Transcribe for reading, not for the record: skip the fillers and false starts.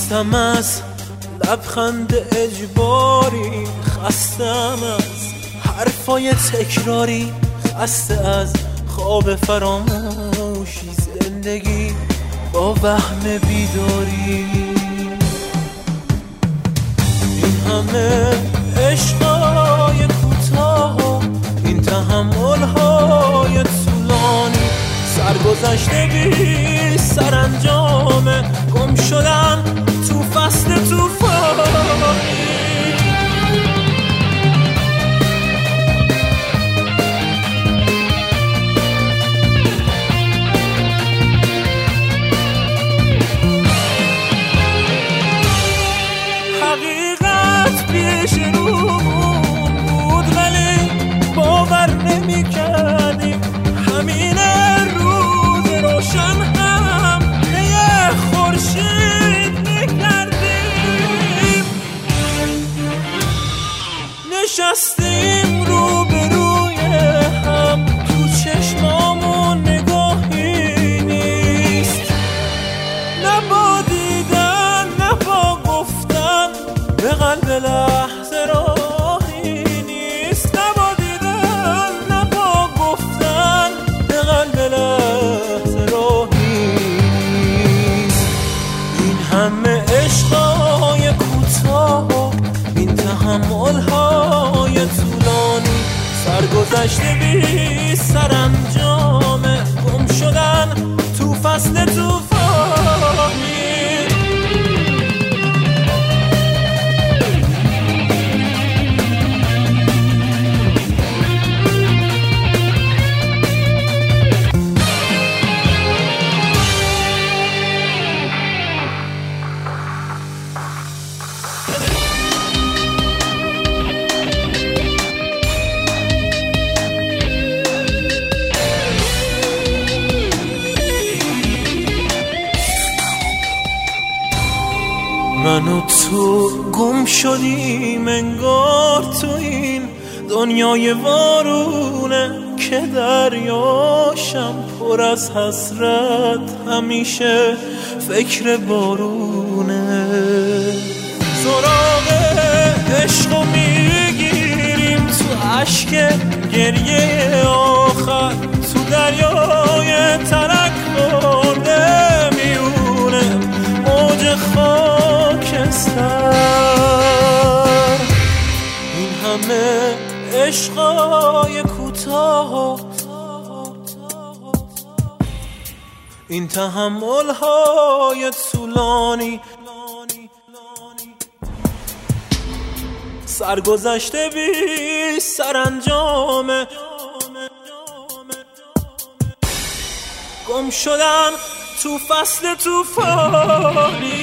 خستم از لبخند اجباری، خستم از حرفای تکراری، خسته از خواب فراموشی، زندگی با وهم بیداری. این همه عشقای کوتاه، این تحمل‌های طولانی، سرگذشته بی سرانجامه، گم شدن تو فصل طوفانی. حقیقت پیش رومون بود ولی باور نمی کردیم، همین روز روشن هم یه خورشید میکردیم. نشستیم روبروی هم، تو چشمامون نگاهی نیست، نه با دیدن نه با گفتن به قلب لحظه راهی نیست، نه با دیدن نه با گفتن به قلب لحظه راهی نیست. این همه عشقای کوتاه، این تحمل‌های طولانی، سرگذشته بی سرانجامه، گم شدن تو فصل طوفانی. من و تو گم شدیم انگار تو این دنیای وارونه، که دریاشم پر از حسرت، همیشه فکر بارونه. سراغ عشقو میگیریم تو اشک گریه آخر، تو دریای ترک برده میونه موج خاکستر. این همه عشقای کوتاه، این تحمل‌های طولانی، سرگذشته بی سرانجامه، گم شدن تو فصل طوفانی.